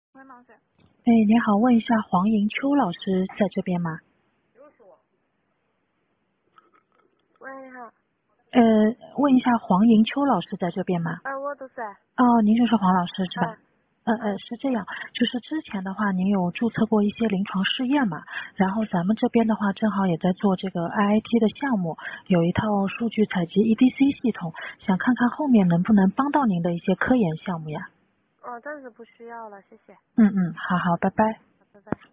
喂，毛姐。 哎，你好，问一下黄迎秋老师在这边吗？ 喂，你好。 问一下黄迎秋老师在这边吗？ 我都在。 哦，您就是黄老师是吧？ 嗯。 是这样，就是之前的话，您有注册过一些临床试验嘛？然后咱们这边的话，正好也在做这个 IIT 的项目，有一套数据采集 EDC 系统，想看看后面能不能帮到您的一些科研项目呀？ 暂时不需要了，谢谢。 好，拜拜。 好，拜拜。